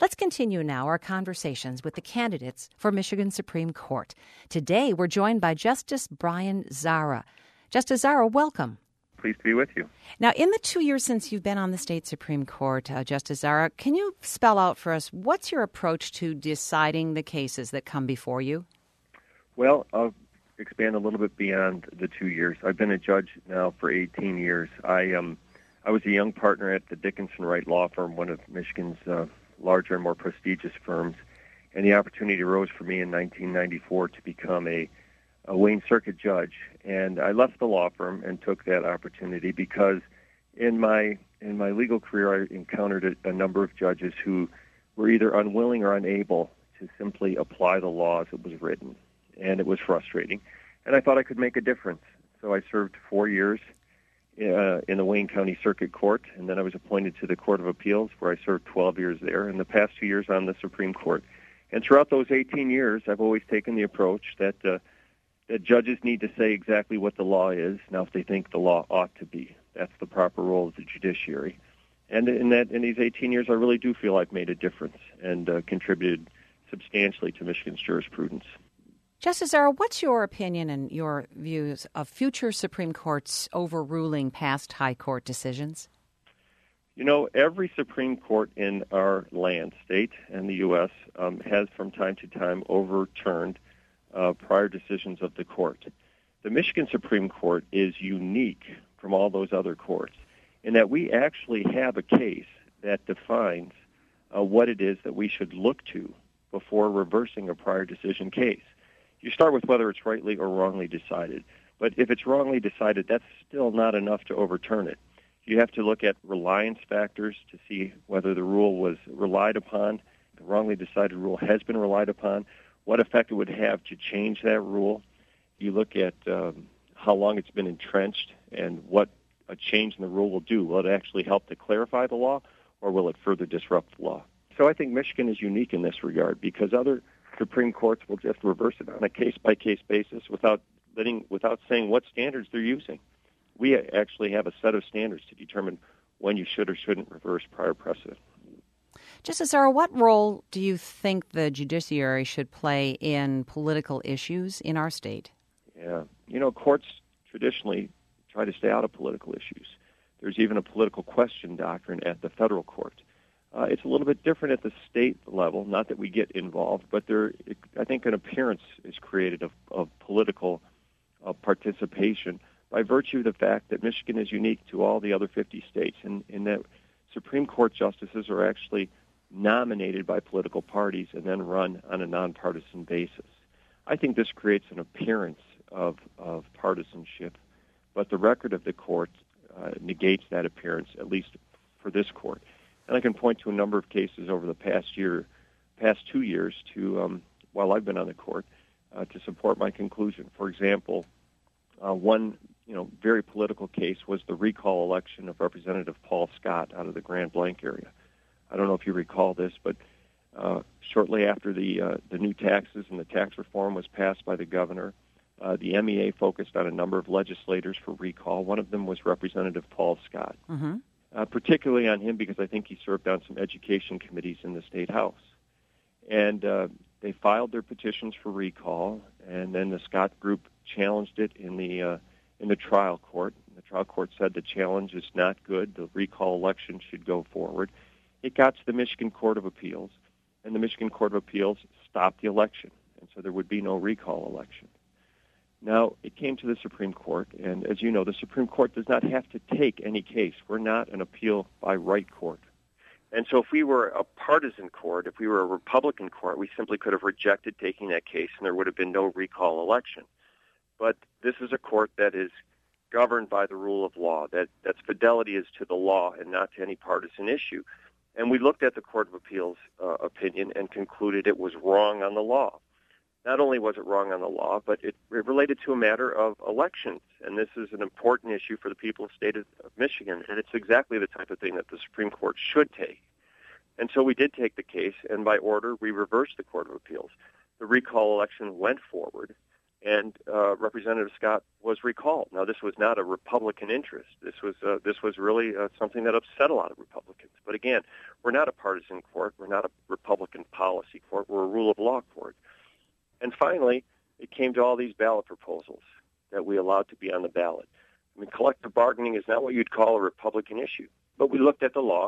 Let's continue now our conversations with the candidates for Michigan Supreme Court. Today, we're joined by Justice Brian Zara. Justice Zara, welcome. Pleased to be with you. Now, in the 2 years since you've been on the state Supreme Court, Justice Zara, can you spell out for us what's your approach to deciding the cases that come before you? Well, I'll expand a little bit beyond the 2 years. I've been a judge now for 18 years. I was a young partner at the Dickinson Wright Law Firm, one of Michigan's larger and more prestigious firms, and the opportunity arose for me in 1994 to become a Wayne Circuit judge. And I left the law firm and took that opportunity because in my legal career I encountered a number of judges who were either unwilling or unable to simply apply the law as it was written, and it was frustrating. And I thought I could make a difference. So I served 4 years in the Wayne County Circuit Court, and then I was appointed to the Court of Appeals, where I served 12 years there, and the past 2 years on the Supreme Court. And throughout those 18 years, I've always taken the approach that judges need to say exactly what the law is. Now, if they think the law ought to be, that's the proper role of the judiciary. And in these 18 years, I really do feel I've made a difference and contributed substantially to Michigan's jurisprudence. Justice Zara, what's your opinion and your views of future Supreme Courts overruling past high court decisions? You know, every Supreme Court in our land, state, and the U.S. Has from time to time overturned prior decisions of the court. The Michigan Supreme Court is unique from all those other courts in that we actually have a case that defines what it is that we should look to before reversing a prior decision case. You start with whether it's rightly or wrongly decided. But if it's wrongly decided, that's still not enough to overturn it. You have to look at reliance factors to see whether the rule was relied upon, the wrongly decided rule has been relied upon, what effect it would have to change that rule. You look at how long it's been entrenched and what a change in the rule will do. Will it actually help to clarify the law, or will it further disrupt the law? So I think Michigan is unique in this regard because other Supreme Courts will just reverse it on a case-by-case basis without saying what standards they're using. We actually have a set of standards to determine when you should or shouldn't reverse prior precedent. Justice Zara, what role do you think the judiciary should play in political issues in our state? Yeah. You know, courts traditionally try to stay out of political issues. There's even a political question doctrine at the federal court. It's a little bit different at the state level, not that we get involved, but I think an appearance is created of political participation by virtue of the fact that Michigan is unique to all the other 50 states, and in that Supreme Court justices are actually nominated by political parties and then run on a nonpartisan basis. I think this creates an appearance of partisanship, but the record of the court negates that appearance, at least for this court. And I can point to a number of cases over the past 2 years, while I've been on the court, to support my conclusion. For example, one very political case was the recall election of Representative Paul Scott out of the Grand Blanc area. I don't know if you recall this, but shortly after the new taxes and the tax reform was passed by the governor, the MEA focused on a number of legislators for recall. One of them was Representative Paul Scott. Mm-hmm. Particularly on him because I think he served on some education committees in the State House. And they filed their petitions for recall, and then the Scott group challenged it in the trial court. The trial court said the challenge is not good. The recall election should go forward. It got to the Michigan Court of Appeals, and the Michigan Court of Appeals stopped the election, and so there would be no recall election. Now, it came to the Supreme Court, and as you know, the Supreme Court does not have to take any case. We're not an appeal by right court. And so if we were a partisan court, if we were a Republican court, we simply could have rejected taking that case, and there would have been no recall election. But this is a court that is governed by the rule of law, that's fidelity is to the law and not to any partisan issue. And we looked at the Court of Appeals opinion and concluded it was wrong on the law. Not only was it wrong on the law, but it related to a matter of elections, and this is an important issue for the people of the state of Michigan, and it's exactly the type of thing that the Supreme Court should take. And so we did take the case, and by order, we reversed the Court of Appeals. The recall election went forward, and Representative Scott was recalled. Now, this was not a Republican interest. This was really something that upset a lot of Republicans. But again, we're not a partisan court. We're not a Republican policy court. We're a rule of law court. And finally, it came to all these ballot proposals that we allowed to be on the ballot. I mean, collective bargaining is not what you'd call a Republican issue. But we looked at the law,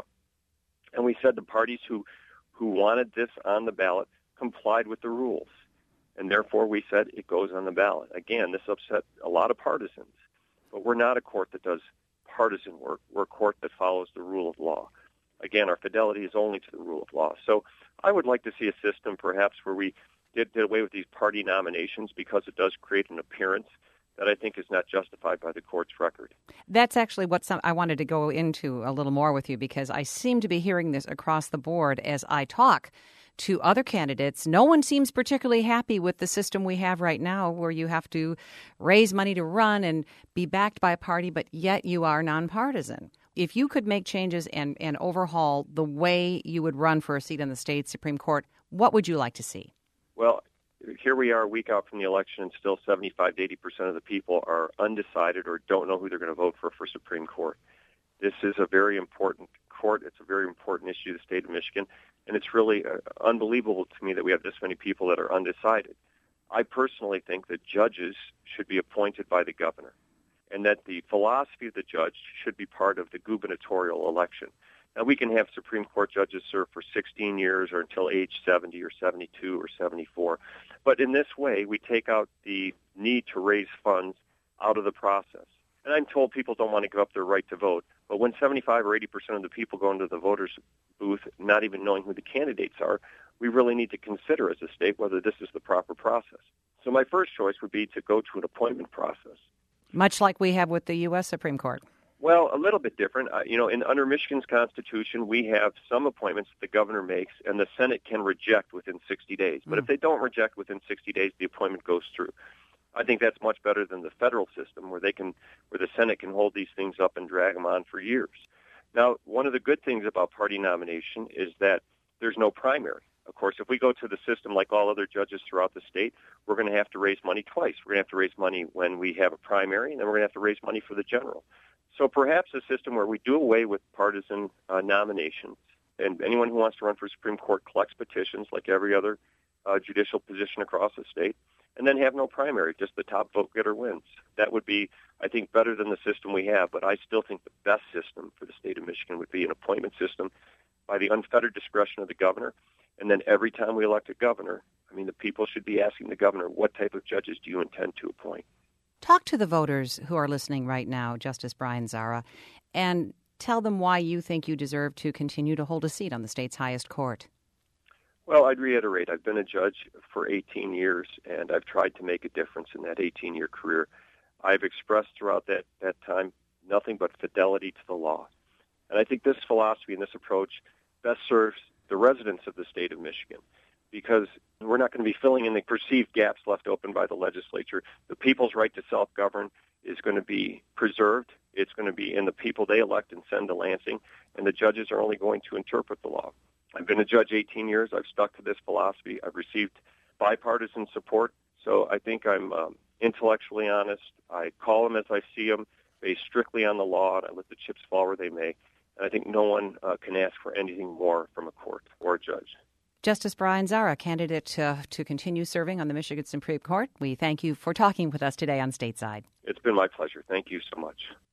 and we said the parties who wanted this on the ballot complied with the rules. And therefore, we said it goes on the ballot. Again, this upset a lot of partisans. But we're not a court that does partisan work. We're a court that follows the rule of law. Again, our fidelity is only to the rule of law. So I would like to see a system perhaps where we did away with these party nominations, because it does create an appearance that I think is not justified by the court's record. That's actually what I wanted to go into a little more with you, because I seem to be hearing this across the board as I talk to other candidates. No one seems particularly happy with the system we have right now, where you have to raise money to run and be backed by a party, but yet you are nonpartisan. If you could make changes and overhaul the way you would run for a seat on the state Supreme Court, what would you like to see? Well, here we are a week out from the election, and still 75 to 80% of the people are undecided or don't know who they're going to vote for Supreme Court. This is a very important court. It's a very important issue to the state of Michigan, and it's really unbelievable to me that we have this many people that are undecided. I personally think that judges should be appointed by the governor, and that the philosophy of the judge should be part of the gubernatorial election. Now, we can have Supreme Court judges serve for 16 years or until age 70 or 72 or 74. But in this way, we take out the need to raise funds out of the process. And I'm told people don't want to give up their right to vote. But when 75 or 80% of the people go into the voters' booth not even knowing who the candidates are, we really need to consider as a state whether this is the proper process. So my first choice would be to go to an appointment process. Much like we have with the U.S. Supreme Court. Well, a little bit different. Under Michigan's Constitution, we have some appointments that the governor makes, and the Senate can reject within 60 days. But if they don't reject within 60 days, the appointment goes through. I think that's much better than the federal system, where the Senate can hold these things up and drag them on for years. Now, one of the good things about party nomination is that there's no primary. Of course, if we go to the system like all other judges throughout the state, we're going to have to raise money twice. We're going to have to raise money when we have a primary, and then we're going to have to raise money for the general. So perhaps a system where we do away with partisan nominations, and anyone who wants to run for Supreme Court collects petitions like every other judicial position across the state, and then have no primary, just the top vote getter wins. That would be, I think, better than the system we have, but I still think the best system for the state of Michigan would be an appointment system by the unfettered discretion of the governor, and then every time we elect a governor, the people should be asking the governor, what type of judges do you intend to appoint? Talk to the voters who are listening right now, Justice Brian Zara, and tell them why you think you deserve to continue to hold a seat on the state's highest court. Well, I'd reiterate, I've been a judge for 18 years, and I've tried to make a difference in that 18-year career. I've expressed throughout that time nothing but fidelity to the law. And I think this philosophy and this approach best serves the residents of the state of Michigan, because we're not going to be filling in the perceived gaps left open by the legislature. The people's right to self-govern is going to be preserved. It's going to be in the people they elect and send to Lansing, and the judges are only going to interpret the law. I've been a judge 18 years. I've stuck to this philosophy. I've received bipartisan support, so I think I'm intellectually honest. I call them as I see them, based strictly on the law, and I let the chips fall where they may. And I think no one can ask for anything more from a court or a judge. Justice Brian Zara, candidate to continue serving on the Michigan Supreme Court. We thank you for talking with us today on Stateside. It's been my pleasure. Thank you so much.